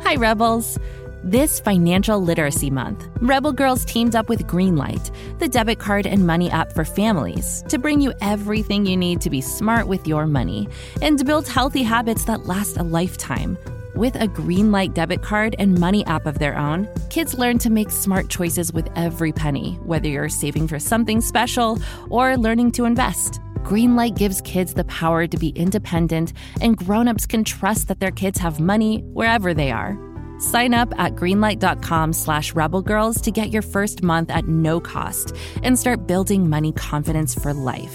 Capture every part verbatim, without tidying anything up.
Hi, Rebels. This Financial Literacy Month, Rebel Girls teamed up with Greenlight, the debit card and money app for families, to bring you everything you need to be smart with your money and to build healthy habits that last a lifetime. With a Greenlight debit card and money app of their own, kids learn to make smart choices with every penny, whether you're saving for something special or learning to invest. Greenlight gives kids the power to be independent, and grown-ups can trust that their kids have money wherever they are. Sign up at greenlight.com slash rebelgirls to get your first month at no cost and start building money confidence for life.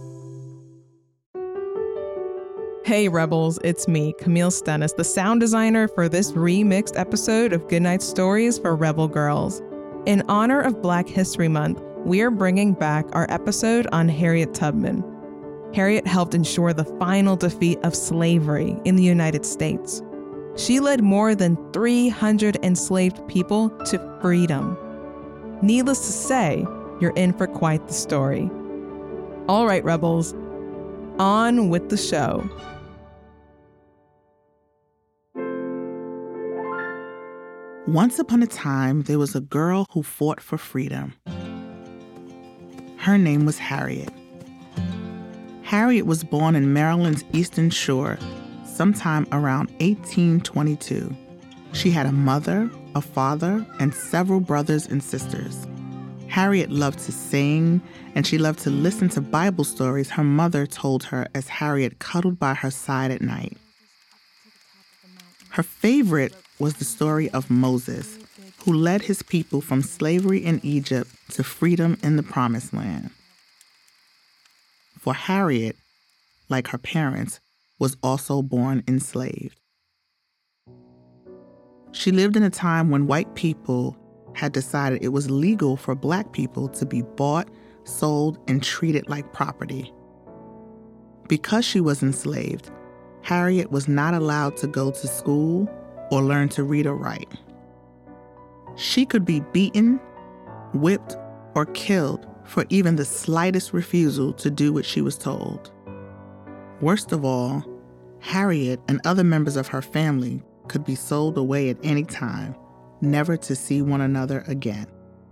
Hey Rebels, it's me, Camille Stennis, the sound designer for this remixed episode of Goodnight Stories for Rebel Girls. In honor of Black History Month, we are bringing back our episode on Harriet Tubman. Harriet helped ensure the final defeat of slavery in the United States. She led more than three hundred enslaved people to freedom. Needless to say, you're in for quite the story. All right, Rebels, on with the show. Once upon a time, there was a girl who fought for freedom. Her name was Harriet. Harriet was born in Maryland's Eastern Shore sometime around eighteen twenty-two. She had a mother, a father, and several brothers and sisters. Harriet loved to sing, and she loved to listen to Bible stories her mother told her as Harriet cuddled by her side at night. Her favorite was the story of Moses, who led his people from slavery in Egypt to freedom in the Promised Land. For Harriet, like her parents, was also born enslaved. She lived in a time when white people had decided it was legal for Black people to be bought, sold, and treated like property. Because she was enslaved, Harriet was not allowed to go to school or learn to read or write. She could be beaten, whipped, or killed for even the slightest refusal to do what she was told. Worst of all, Harriet and other members of her family could be sold away at any time, never to see one another again.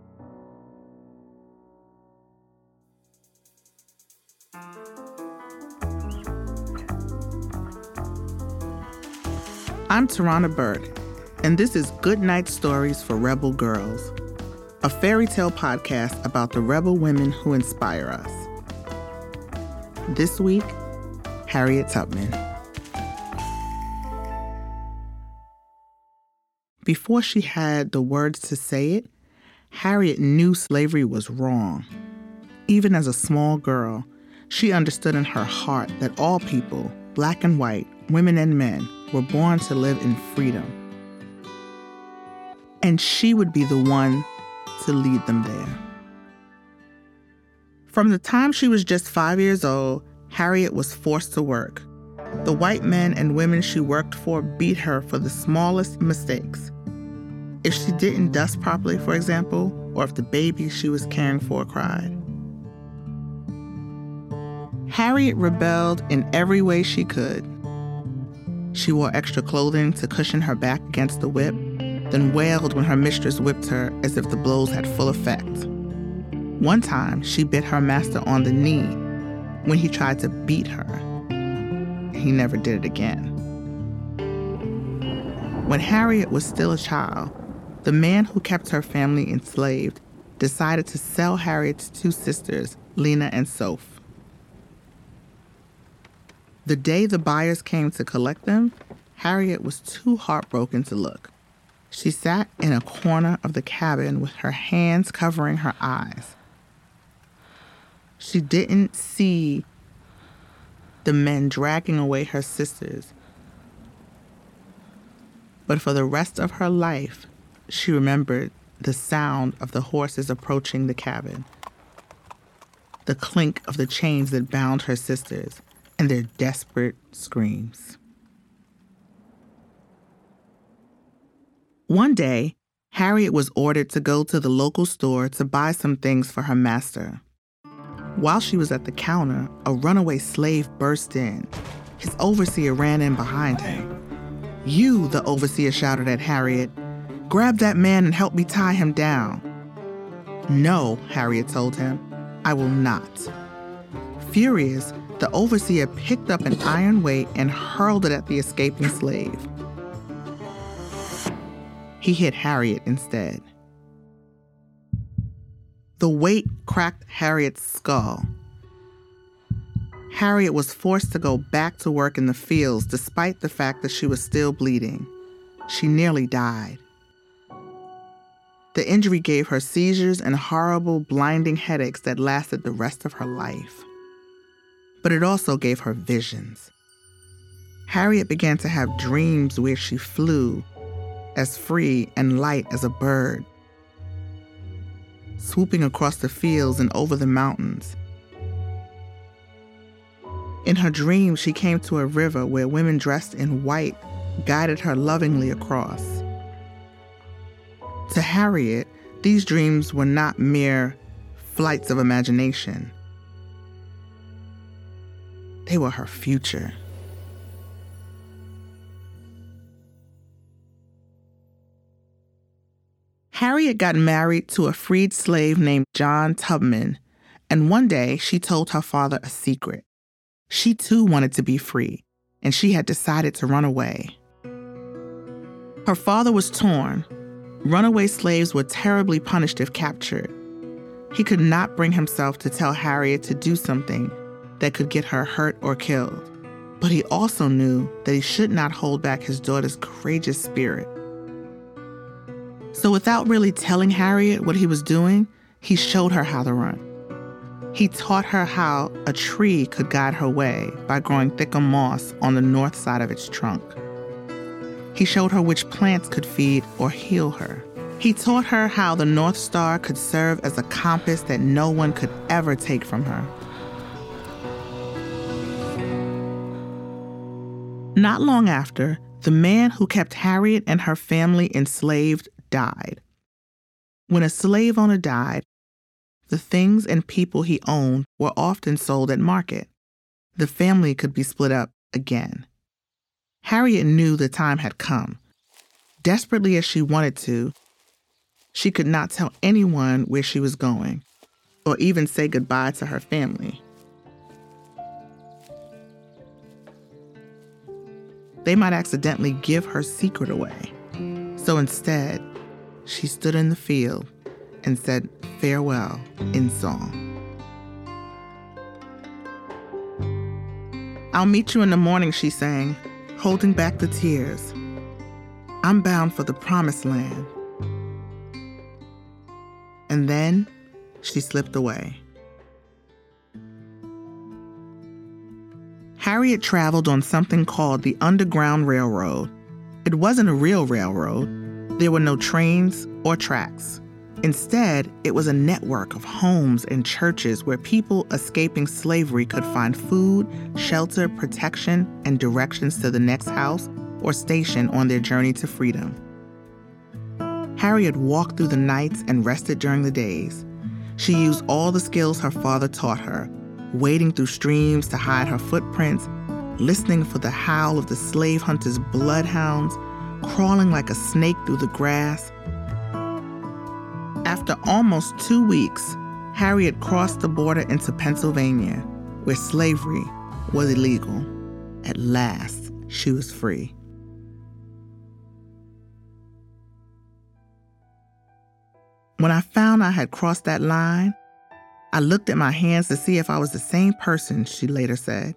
I'm Tarana Burt, and this is Goodnight Stories for Rebel Girls, a fairy tale podcast about the rebel women who inspire us. This week, Harriet Tubman. Before she had the words to say it, Harriet knew slavery was wrong. Even as a small girl, she understood in her heart that all people, Black and white, women and men, were born to live in freedom. And she would be the one to lead them there. From the time she was just five years old, Harriet was forced to work. The white men and women she worked for beat her for the smallest mistakes. If she didn't dust properly, for example, or if the baby she was caring for cried. Harriet rebelled in every way she could. She wore extra clothing to cushion her back against the whip, then wailed when her mistress whipped her as if the blows had full effect. One time, she bit her master on the knee when he tried to beat her. He never did it again. When Harriet was still a child, the man who kept her family enslaved decided to sell Harriet's two sisters, Lena and Soph. The day the buyers came to collect them, Harriet was too heartbroken to look. She sat in a corner of the cabin with her hands covering her eyes. She didn't see the men dragging away her sisters. But for the rest of her life, she remembered the sound of the horses approaching the cabin, the clink of the chains that bound her sisters, and their desperate screams. One day, Harriet was ordered to go to the local store to buy some things for her master. While she was at the counter, a runaway slave burst in. His overseer ran in behind him. "You," the overseer shouted at Harriet. "Grab that man and help me tie him down." "No," Harriet told him, "I will not." Furious, the overseer picked up an iron weight and hurled it at the escaping slave. He hit Harriet instead. The weight cracked Harriet's skull. Harriet was forced to go back to work in the fields despite the fact that she was still bleeding. She nearly died. The injury gave her seizures and horrible, blinding headaches that lasted the rest of her life. But it also gave her visions. Harriet began to have dreams where she flew, as free and light as a bird, swooping across the fields and over the mountains. In her dreams, she came to a river where women dressed in white guided her lovingly across. To Harriet, these dreams were not mere flights of imagination. They were her future. Harriet got married to a freed slave named John Tubman, and one day she told her father a secret. She too wanted to be free, and she had decided to run away. Her father was torn. Runaway slaves were terribly punished if captured. He could not bring himself to tell Harriet to do something that could get her hurt or killed, but he also knew that he should not hold back his daughter's courageous spirit. So without really telling Harriet what he was doing, he showed her how to run. He taught her how a tree could guide her way by growing thicker moss on the north side of its trunk. He showed her which plants could feed or heal her. He taught her how the North Star could serve as a compass that no one could ever take from her. Not long after, the man who kept Harriet and her family enslaved died. When a slave owner died, the things and people he owned were often sold at market. The family could be split up again. Harriet knew the time had come. Desperately as she wanted to, she could not tell anyone where she was going, or even say goodbye to her family. They might accidentally give her secret away. So instead, she stood in the field and said farewell in song. "I'll meet you in the morning," she sang, holding back the tears. "I'm bound for the promised land." And then she slipped away. Harriet traveled on something called the Underground Railroad. It wasn't a real railroad. There were no trains or tracks. Instead, it was a network of homes and churches where people escaping slavery could find food, shelter, protection, and directions to the next house or station on their journey to freedom. Harriet walked through the nights and rested during the days. She used all the skills her father taught her, wading through streams to hide her footprints, listening for the howl of the slave hunters' bloodhounds, crawling like a snake through the grass. After almost two weeks, Harriet crossed the border into Pennsylvania, where slavery was illegal. At last, she was free. When I found I had crossed that line, I looked at my hands to see if I was the same person, she later said.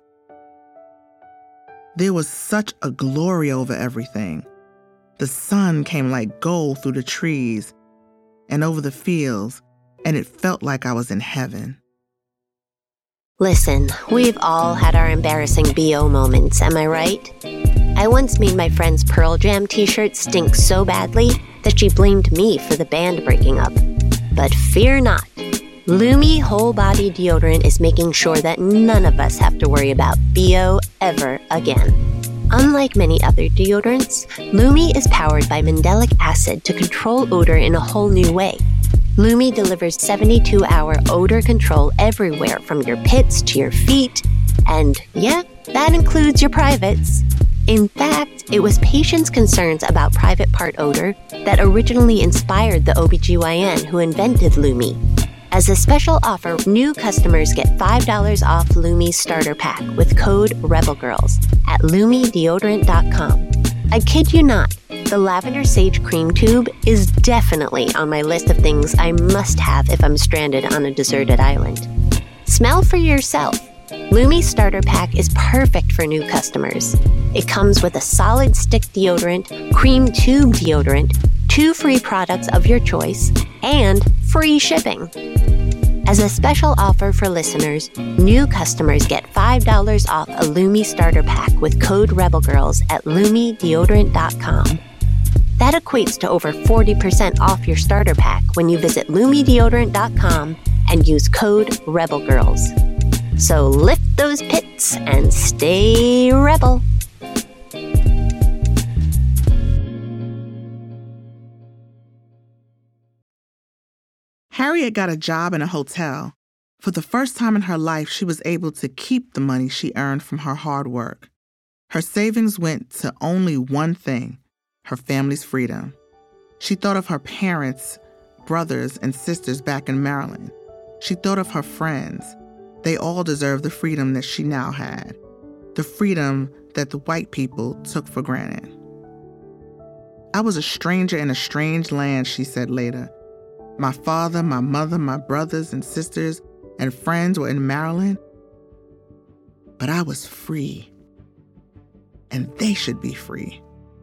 There was such a glory over everything. The sun came like gold through the trees and over the fields, and it felt like I was in heaven. Listen, we've all had our embarrassing B O moments, am I right? I once made my friend's Pearl Jam t-shirt stink so badly that she blamed me for the band breaking up. But fear not. Lume Whole Body Deodorant is making sure that none of us have to worry about B O ever again. Unlike many other deodorants, Lume is powered by mandelic acid to control odor in a whole new way. Lume delivers seventy-two hour odor control everywhere from your pits to your feet, and yeah, that includes your privates. In fact, it was patients' concerns about private part odor that originally inspired the O B G Y N who invented Lume. As a special offer, new customers get five dollars off Lume's starter pack with code REBELGIRLS at Lume Deodorant dot com. I kid you not, the lavender sage cream tube is definitely on my list of things I must have if I'm stranded on a deserted island. Smell for yourself. Lume's starter pack is perfect for new customers. It comes with a solid stick deodorant, cream tube deodorant, two free products of your choice, and free shipping. As a special offer for listeners, new customers get five dollars off a Lume starter pack with code REBELGIRLS at Lume Deodorant dot com. That equates to over forty percent off your starter pack when you visit Lume Deodorant dot com and use code REBELGIRLS. So lift those pits and stay rebel. Harriet got a job in a hotel. For the first time in her life, she was able to keep the money she earned from her hard work. Her savings went to only one thing: her family's freedom. She thought of her parents, brothers, and sisters back in Maryland. She thought of her friends. They all deserved the freedom that she now had, the freedom that the white people took for granted. "I was a stranger in a strange land," she said later. "My father, my mother, my brothers and sisters and friends were in Maryland, but I was free, and they should be free."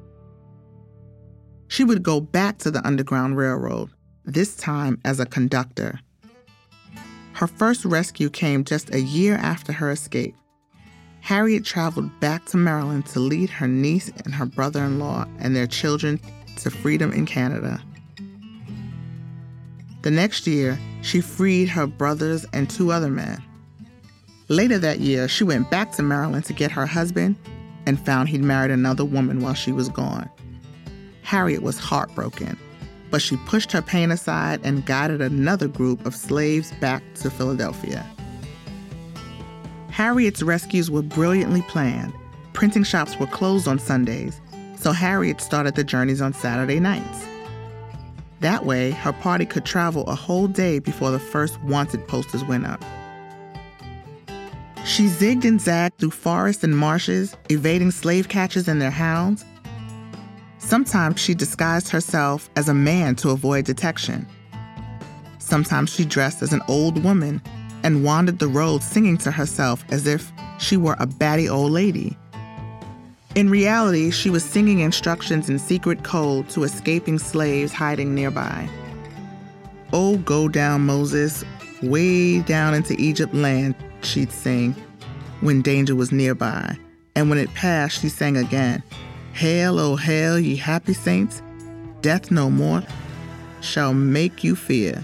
She would go back to the Underground Railroad, this time as a conductor. Her first rescue came just a year after her escape. Harriet traveled back to Maryland to lead her niece and her brother-in-law and their children to freedom in Canada. The next year, she freed her brothers and two other men. Later that year, she went back to Maryland to get her husband and found he'd married another woman while she was gone. Harriet was heartbroken, but she pushed her pain aside and guided another group of slaves back to Philadelphia. Harriet's rescues were brilliantly planned. Printing shops were closed on Sundays, so Harriet started the journeys on Saturday nights. That way, her party could travel a whole day before the first wanted posters went up. She zigged and zagged through forests and marshes, evading slave catchers and their hounds. Sometimes she disguised herself as a man to avoid detection. Sometimes she dressed as an old woman and wandered the road singing to herself as if she were a batty old lady. In reality, she was singing instructions in secret code to escaping slaves hiding nearby. "Oh, go down, Moses, way down into Egypt land," she'd sing when danger was nearby. And when it passed, she sang again, "Hail, oh hail, ye happy saints, death no more shall make you fear."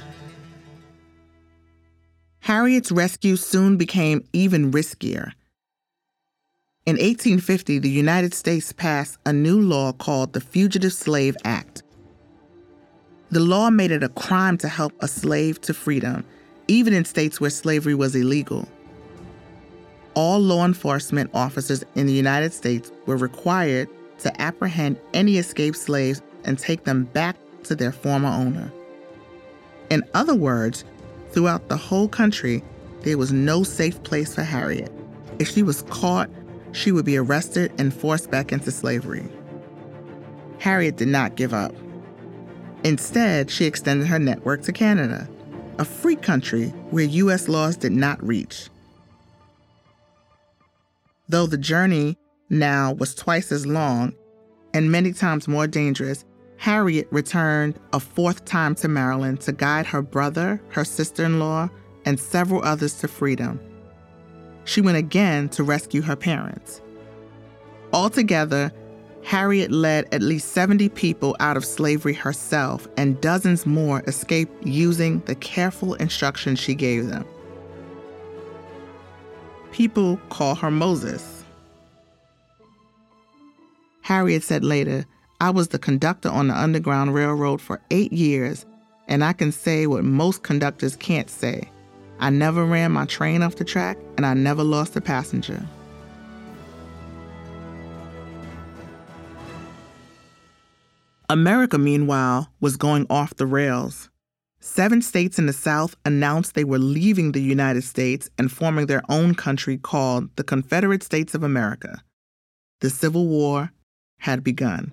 Harriet's rescue soon became even riskier. In eighteen fifty, the United States passed a new law called the Fugitive Slave Act. The law made it a crime to help a slave to freedom, even in states where slavery was illegal. All law enforcement officers in the United States were required to apprehend any escaped slaves and take them back to their former owner. In other words, throughout the whole country, there was no safe place for Harriet. If she was caught, she would be arrested and forced back into slavery. Harriet did not give up. Instead, she extended her network to Canada, a free country where U S laws did not reach. Though the journey now was twice as long and many times more dangerous, Harriet returned a fourth time to Maryland to guide her brother, her sister-in-law, and several others to freedom. She went again to rescue her parents. Altogether, Harriet led at least seventy people out of slavery herself, and dozens more escaped using the careful instructions she gave them. People call her Moses. Harriet said later, "I was the conductor on the Underground Railroad for eight years, and I can say what most conductors can't say. I never ran my train off the track, and I never lost a passenger." America, meanwhile, was going off the rails. Seven states in the South announced they were leaving the United States and forming their own country called the Confederate States of America. The Civil War had begun.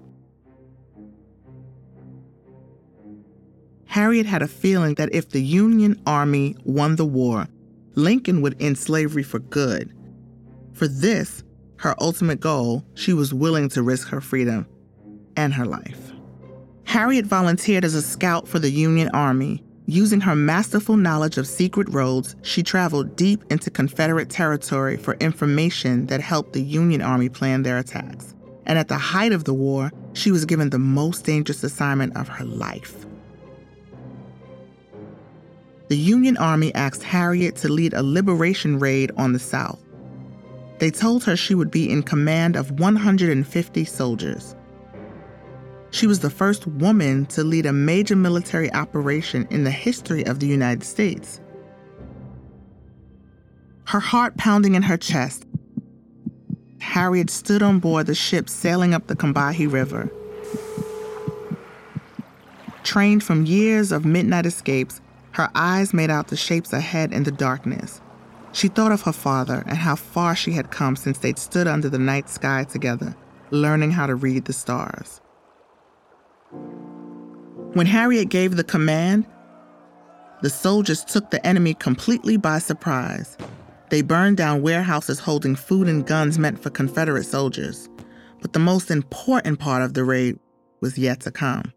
Harriet had a feeling that if the Union Army won the war, Lincoln would end slavery for good. For this, her ultimate goal, she was willing to risk her freedom and her life. Harriet volunteered as a scout for the Union Army. Using her masterful knowledge of secret roads, she traveled deep into Confederate territory for information that helped the Union Army plan their attacks. And at the height of the war, she was given the most dangerous assignment of her life. The Union Army asked Harriet to lead a liberation raid on the South. They told her she would be in command of one hundred fifty soldiers. She was the first woman to lead a major military operation in the history of the United States. Her heart pounding in her chest, Harriet stood on board the ship sailing up the Combahee River. Trained from years of midnight escapes, her eyes made out the shapes ahead in the darkness. She thought of her father and how far she had come since they'd stood under the night sky together, learning how to read the stars. When Harriet gave the command, the soldiers took the enemy completely by surprise. They burned down warehouses holding food and guns meant for Confederate soldiers. But the most important part of the raid was yet to come.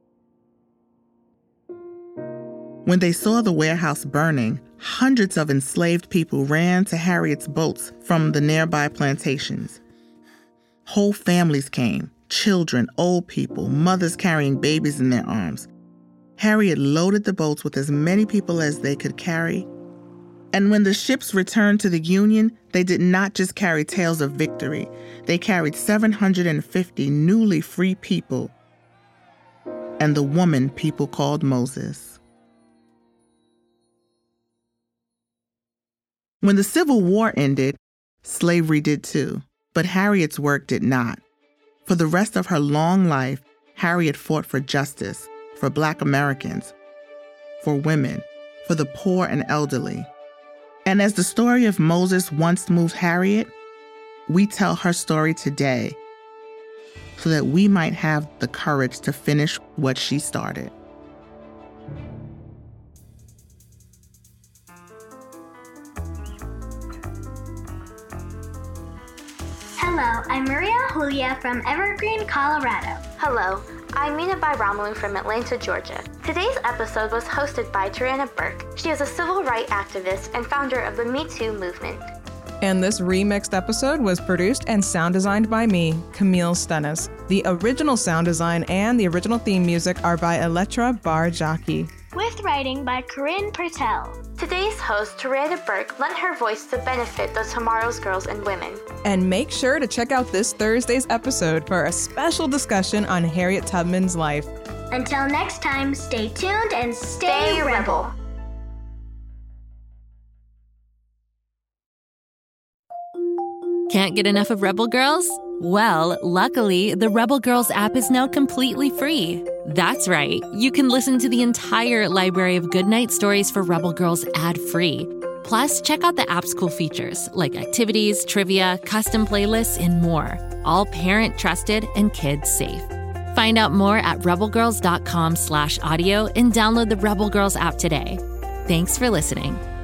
When they saw the warehouse burning, hundreds of enslaved people ran to Harriet's boats from the nearby plantations. Whole families came, children, old people, mothers carrying babies in their arms. Harriet loaded the boats with as many people as they could carry. And when the ships returned to the Union, they did not just carry tales of victory. They carried seven hundred fifty newly free people and the woman people called Moses. When the Civil War ended, slavery did too, but Harriet's work did not. For the rest of her long life, Harriet fought for justice, for Black Americans, for women, for the poor and elderly. And as the story of Moses once moved Harriet, we tell her story today so that we might have the courage to finish what she started. Hello, I'm Maria Julia from Evergreen, Colorado. Hello, I'm Mina Bayramlu from Atlanta, Georgia. Today's episode was hosted by Tarana Burke. She is a civil rights activist and founder of the Me Too movement. And this remixed episode was produced and sound designed by me, Camille Stennis. The original sound design and the original theme music are by Elettra Bar-Jaki. With writing by Corinne Pertel. Today's host, Tarana Burke, lent her voice to benefit the tomorrow's girls and women. And make sure to check out this Thursday's episode for a special discussion on Harriet Tubman's life. Until next time, stay tuned and stay, Stay rebel. Can't get enough of Rebel Girls? Well, luckily, the Rebel Girls app is now completely free. That's right, you can listen to the entire library of goodnight stories for Rebel Girls ad-free. Plus, check out the app's cool features like activities, trivia, custom playlists, and more. All parent-trusted and kids-safe. Find out more at rebelgirls.com slash audio and download the Rebel Girls app today. Thanks for listening.